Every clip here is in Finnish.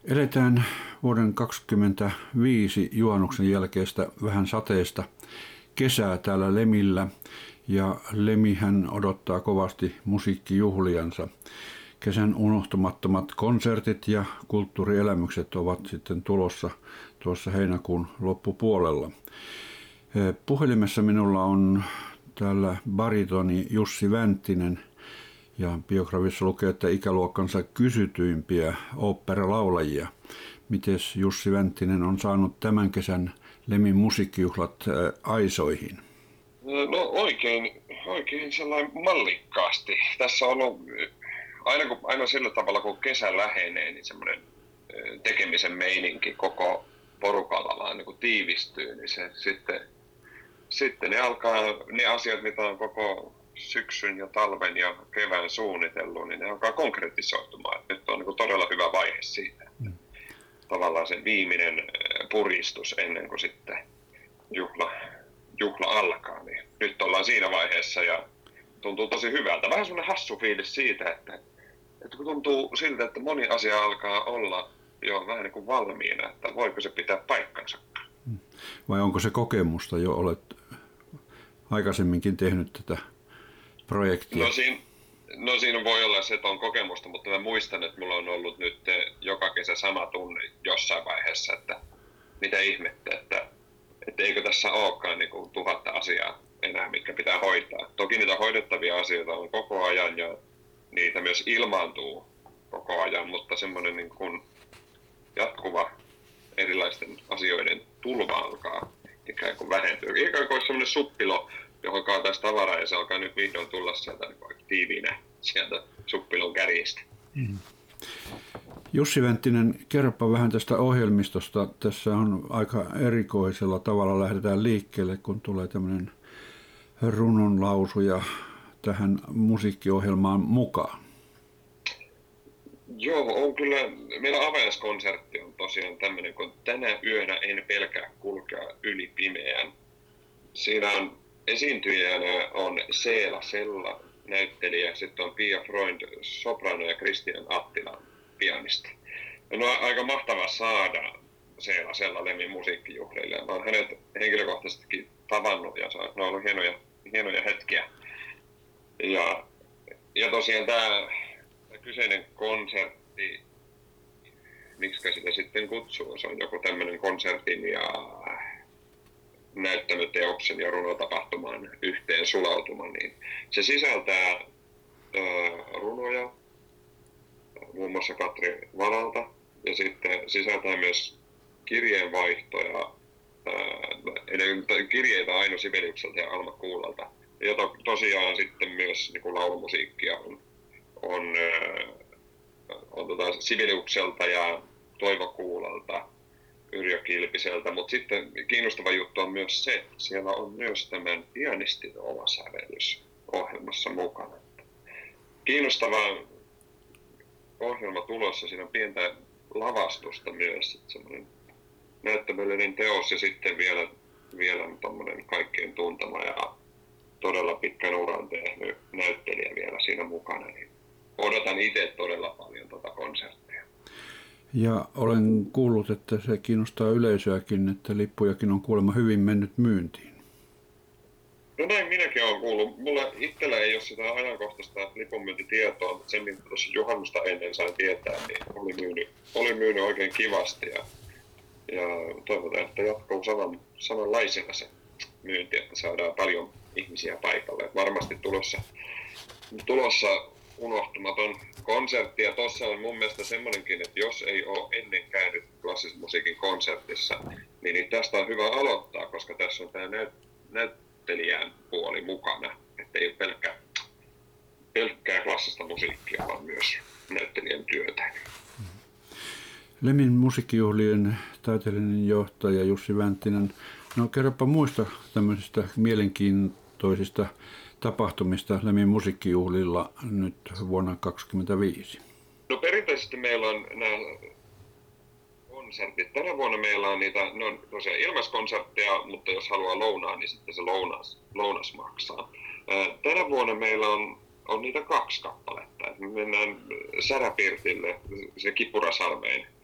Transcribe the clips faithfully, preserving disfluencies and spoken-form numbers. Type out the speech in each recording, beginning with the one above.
Eletään vuoden kaksikymmentäviisi juhannuksen jälkeistä vähän sateista kesää täällä Lemillä ja Lemihän odottaa kovasti musiikkijuhliansa. Kesän unohtumattomat konsertit ja kulttuurielämykset ovat sitten tulossa tuossa heinäkuun loppupuolella. Puhelimessa minulla on täällä baritoni Jussi Vänttinen ja biografissa lukee, että ikäluokkansa kysytyimpiä oopperalaulajia. Mites Jussi Vänttinen on saanut tämän kesän Lemin musiikkijuhlat aisoihin? No oikein, oikein sellainen mallikkaasti. Tässä on ollut aina, kun, aina sillä tavalla, kun kesä lähenee, niin semmoinen tekemisen meininki koko porukalla vaan niin kuin tiivistyy, niin se sitten, sitten ne alkaa, ne asiat, mitä on koko syksyn ja talven ja kevään suunnitellut, niin ne alkaa konkretisoitumaan. Nyt on niin kuin todella hyvä vaihe siitä. Mm. Tavallaan se viimeinen puristus ennen kuin sitten juhla, juhla alkaa. Niin nyt ollaan siinä vaiheessa ja tuntuu tosi hyvältä. Vähän semmoinen hassu fiilis siitä, että, että kun tuntuu siltä, että moni asia alkaa olla jo vähän niin kuin valmiina, että voiko se pitää paikkansa. Vai onko se kokemusta jo, olet aikaisemminkin tehnyt tätä projektia? No siinä, no siinä voi olla se, että on kokemusta, mutta mä muistan, että mulla on ollut nyt joka kesä sama tunne jossain vaiheessa, että mitä ihmettä, että, että eikö tässä olekaan niin kuin tuhatta asiaa enää, mitkä pitää hoitaa. Toki niitä hoidettavia asioita on koko ajan ja niitä myös ilmaantuu koko ajan, mutta semmoinen niin kuin jatkuva erilaisten asioiden tulva alkaa ikään kuin vähentyä. Ikään kuin olisi semmoinen suppilo, johon kaataisi tavaraa ja se alkaa nyt vihdoin tulla sieltä niin tiiviinä sieltä suppilon kärjistä. Mm. Jussi Vänttinen, kerropa vähän tästä ohjelmistosta. Tässä on aika erikoisella tavalla lähdetään liikkeelle, kun tulee tämmöinen runonlausuja tähän musiikkiohjelmaan mukaan. Joo, on kyllä. Meillä avajaiskonsertti on tosiaan tämmöinen, kun tänä yönä en pelkää kulkea yli pimeän. Siinä on esiintyjänä on Seela Sella, näyttelijä, sitten on Pia Freund, soprano ja Kristian Attila, pianisti. No, on aika mahtavaa saada Seela Sella Lemin musiikkijuhlille. Mä oon hänet henkilökohtaisestikin tavannut ja se on ollut hienoja, hienoja hetkiä. Ja, ja tosiaan tämä kyseinen konsertti, miksi sitä sitten kutsuu, se on joku tämmöinen konsertin ja näyttämöteoksen ja runotapahtuman yhteen sulautuma, niin se sisältää ää, runoja, muun muassa Katri Valalta, ja sitten sisältää myös kirjeenvaihtoja, ää, kirjeitä Aino Sibeliukselta ja Alma Kuulalta, ja to, tosiaan sitten myös niin kuin laulumusiikkia on, on, ää, on tota Sibeliukselta ja Toivo Kuulalta, Yrjö Kilpiseltä, mutta sitten kiinnostava juttu on myös se, että siellä on myös tämän pianistin oma sävellys ohjelmassa mukana. Kiinnostava ohjelma tulossa, siinä on pientä lavastusta myös, semmoinen näyttämöllinen teos ja sitten vielä, vielä tommoinen kaikkien tuntema ja todella pitkän uran tehnyt näyttelijä vielä siinä mukana. Niin odotan itse todella paljon tuota konserttia. Ja olen kuullut, että se kiinnostaa yleisöäkin, että lippujakin on kuulemma hyvin mennyt myyntiin. No näin minäkin olen kuullut. Mulla itsellä ei ole sitä ajankohtaista lipunmyyntitietoa, mutta sen, mitä tuossa juhannusta ennen sain tietää, niin oli myynyt, oli myynyt oikein kivasti. Ja, ja toivotaan, että jatkuu saman, samanlaisena se myynti, että saadaan paljon ihmisiä paikalle. Varmasti tulossa, tulossa unohtumaton konsertti, ja tuossa on mun mielestä semmoinenkin, että jos ei ole ennen käynyt klassisen musiikin konsertissa, niin, niin tästä on hyvä aloittaa, koska tässä on tämä näyt, näyttelijän puoli mukana, että ei ole pelkkää, pelkkää klassista musiikkia, vaan myös näyttelijän työtä. Lemin musiikkijuhlien taiteellinen johtaja Jussi Vänttinen, no kerropa muista tämmöisistä mielenkiintoisista tapahtumista Lemin musiikkijuhlilla nyt vuonna kaksikymmentäviisi? No perinteisesti meillä on nämä konsertit. Tänä vuonna meillä on niitä, ne on tosiaan ilmaiskonsertteja, mutta jos haluaa lounaa, niin sitten se lounas, lounas maksaa. Tänä vuonna meillä on, on niitä kaksi kappaletta. Me mennään Säräpirtille, se Kipurasalmeen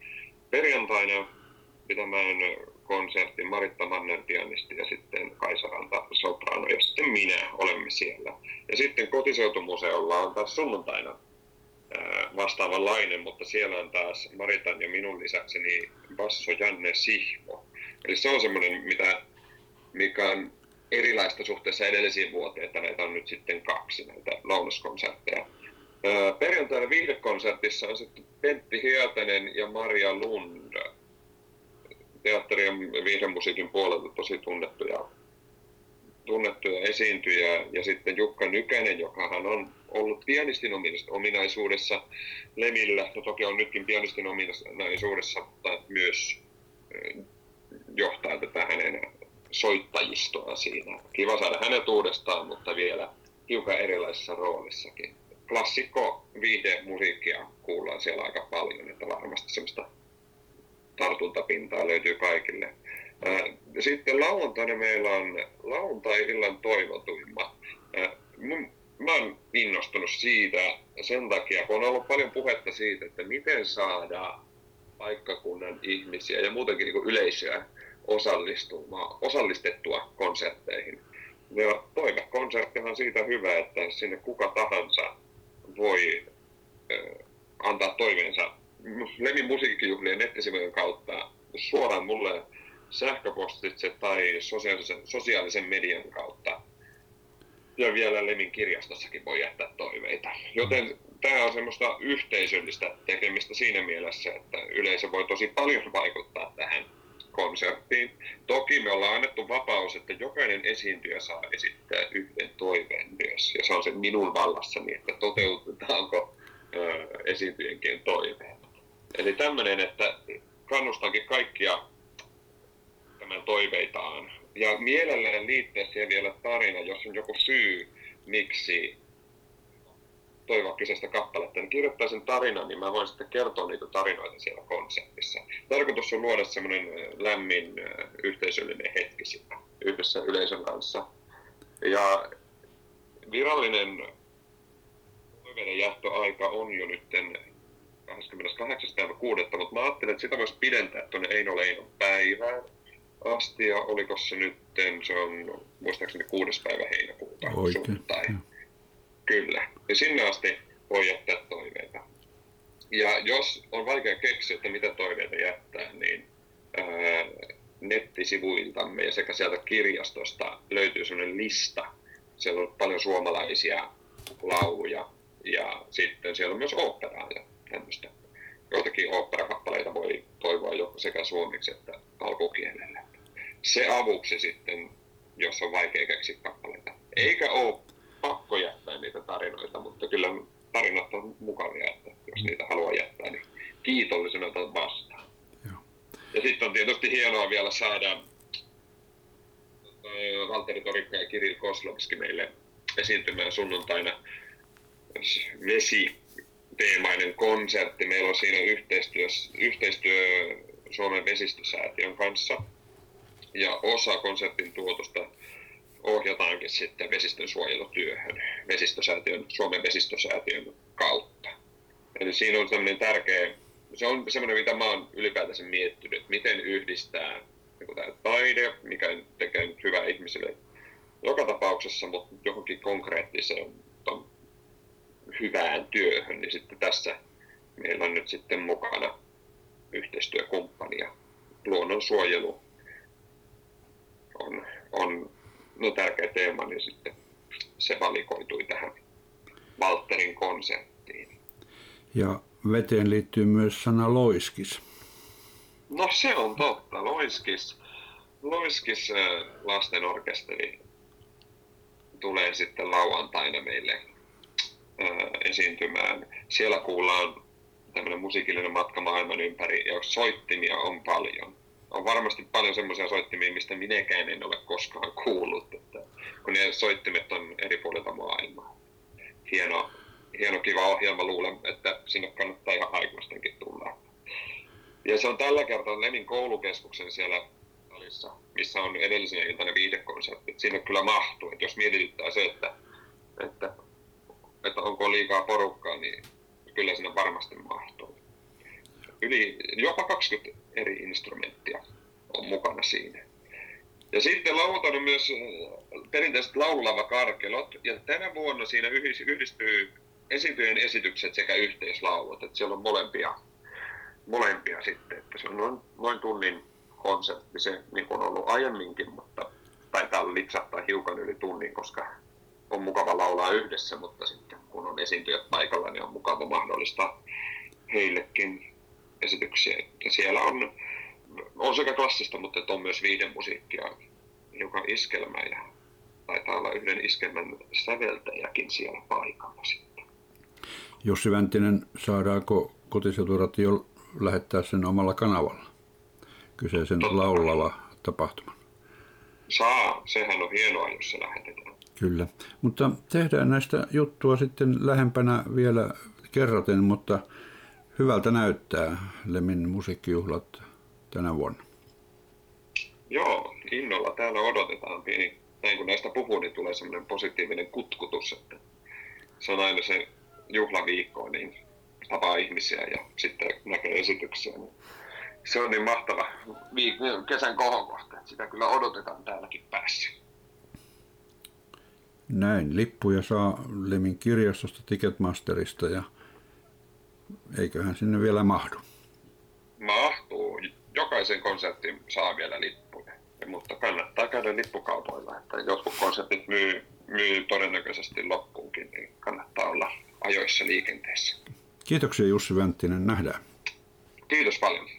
perjantaina pitämään konsertin Maritta Manner pianisti ja sitten Kaisa Ranta soprano ja sitten minä olemme siellä. Ja sitten Kotiseutumuseolla on taas sunnuntaina vastaavanlainen, mutta siellä on taas Maritan ja minun lisäkseni basso Janne Sihmo. Eli se on semmoinen, mitä, mikä on erilaista suhteessa edellisiin vuoteen, että näitä on nyt sitten kaksi näitä lounaskonsertteja. Perjantaina viihdekonsertissa on sitten Pentti Hietanen ja Maria Lund, teatteri- ja viihdemusiikin puolelta tosi tunnettuja, tunnettuja esiintyjä. Ja sitten Jukka Nykänen, joka on ollut pianistin ominaisuudessa Lemillä, no toki on nytkin pianistin ominaisuudessa, mutta myös johtaa tätä hänen soittajistoa siinä. Kiva saada hänet uudestaan, mutta vielä hiukan erilaisessa roolissakin. Klassikko viihdemusiikkia kuullaan siellä aika paljon, että varmasti semmoista tartuntapintaa löytyy kaikille. Sitten lauantaina meillä on lauantai-illan toivotuimmat. Mä oon innostunut siitä sen takia, kun on ollut paljon puhetta siitä, että miten saada paikkakunnan ihmisiä ja muutenkin niin kuin yleisöä osallistumaan, osallistettua konsertteihin. Ja toivekonserttihan on siitä hyvä, että sinne kuka tahansa voi äh, antaa toiveensa Lemin musiikkijuhlien nettisivujen kautta suoraan mulle sähköpostitse tai sosiaalisen, sosiaalisen median kautta. Ja vielä Lemin kirjastossakin voi jättää toiveita. Joten tämä on semmoista yhteisöllistä tekemistä siinä mielessä, että yleisö voi tosi paljon vaikuttaa tähän konserttiin. Toki me ollaan annettu vapaus, että jokainen esiintyjä saa esittää yhden toiveen myös. Ja se on se minun vallassani, että toteutetaanko ö, esiintyjienkin toiveet. Eli tämmöinen, että kannustankin kaikkia tämän toiveitaan. Ja mielellään liittää siihen vielä tarina, jos on joku syy, miksi toivoa kyseistä kappaletta, niin kirjoittaa sen tarinan, niin mä voin sitten kertoa niitä tarinoita siellä konsertissa. Tarkoitus on luoda semmoinen lämmin yhteisöllinen hetki siinä yhdessä yleisön kanssa. Ja virallinen toiveiden jähtöaika on jo nytten kahdeskymmeneskahdeksas päivä kuudetta, mutta mä ajattelin, että sitä voisi pidentää tuonne Eino Leinon päivään asti, ja oliko se nytten, se on muistaakseni kuudes päivä heinäkuuta sunnuntai. Kyllä, ja sinne asti voi jättää toiveita. Ja jos on vaikea keksiä, että mitä toiveita jättää, niin ää, nettisivuiltamme ja sekä sieltä kirjastosta löytyy sellainen lista. Siellä on paljon suomalaisia lauluja ja sitten siellä on myös oopperaa ja tämmöistä. Joitakin oopperakappaleita voi toivoa joko sekä suomeksi että alkukielellä. Se avuksi sitten, jos on vaikea keksiä kappaleita. Eikä ole pakko jättää niitä tarinoita, mutta kyllä tarinat on mukavia, että jos niitä haluaa jättää, niin kiitollisena otan vastaan. Joo. Ja sitten on tietysti hienoa vielä saada Valtteri Torikka ja Kirill Kozlovski meille esiintymään sunnuntaina vesiteemainen konsertti. Meillä on siinä yhteistyö, yhteistyö Suomen vesistösäätiön kanssa ja osa konsertin tuotosta ohjataankin sitten vesistönsuojelutyöhön vesistösäätiön, Suomen vesistösäätiön kautta. Eli siinä on semmoinen tärkeä, se on semmoinen, mitä mä oon ylipäätänsä miettinyt, että miten yhdistää niin tämä taide, mikä tekee nyt hyvää ihmisille joka tapauksessa, mutta johonkin konkreettiseen hyvään työhön, niin sitten tässä meillä on nyt sitten mukana yhteistyökumppania. Luonnonsuojelu on, on no, tärkeä teema, niin sitten se valikoitui tähän Valtterin konserttiin. Ja veteen liittyy myös sana loiskis. No se on totta. Loiskis, loiskis lastenorkesteri tulee sitten lauantaina meille ää, esiintymään. Siellä kuullaan tämmöinen musiikillinen matka maailman ympäri ja soittimia on paljon. On varmasti paljon semmoisia soittimia, mistä minäkään en ole koskaan kuullut, että kun ne soittimet on eri puolilta maailmaa. Hieno, hieno kiva ohjelma, luulen, että sinne kannattaa ihan aikuistenkin tulla. Ja se on tällä kertaa Lemin koulukeskuksen siellä salissa, missä on edellisenä iltana viihdekonsertti. Sinne kyllä mahtuu, että jos mietityttää se, että, että, että onko liikaa porukkaa, niin kyllä sinne varmasti mahtuu. yli jopa kaksikymmentä eri instrumenttia on mukana siinä. Ja sitten lauletaan on myös perinteiset laululavakarkelot, ja tänä vuonna siinä yhdistyy esiintyjien esitykset sekä yhteislaulut, että siellä on molempia, molempia sitten, että se on noin, noin tunnin konsertti, se niin kuin on ollut aiemminkin, mutta taitaa lipsahtaa hiukan yli tunnin, koska on mukava laulaa yhdessä, mutta sitten kun on esiintyjät paikalla, niin on mukava mahdollista heillekin esityksiä. Ja siellä on, on sekä klassista, mutta on myös viihdemusiikkia, hiukan iskelmä ja taitaa olla yhden iskelmän säveltäjäkin siellä paikalla sitten. Jussi Vänttinen, saadaanko Kotiseuturadio lähettää sen omalla kanavalla kyseisen laulava tapahtuman? Saa, sehän on hienoa, jos se lähetetään. Kyllä, mutta tehdään näistä juttua sitten lähempänä vielä kerraten, mutta hyvältä näyttää Lemin musiikkijuhlat tänä vuonna. Joo, innolla täällä odotetaan pieni. Näin kun näistä puhuu, niin tulee semmoinen positiivinen kutkutus, että se on aina se juhlaviikko, niin tapaa ihmisiä ja sitten näkee esityksiä. Niin se on niin mahtava viik- kesän kohokohta, että sitä kyllä odotetaan täälläkin päässä. Näin, lippuja saa Lemin kirjastosta, Ticketmasterista ja eiköhän sinne vielä mahdu. Mahtuu. Jokaisen konsertin saa vielä lippuja, mutta kannattaa käydä lippukaupoilla. Että jotkut konsertit myy, myy todennäköisesti loppuunkin, niin kannattaa olla ajoissa liikenteessä. Kiitoksia Jussi Vänttinen, nähdään. Kiitos paljon.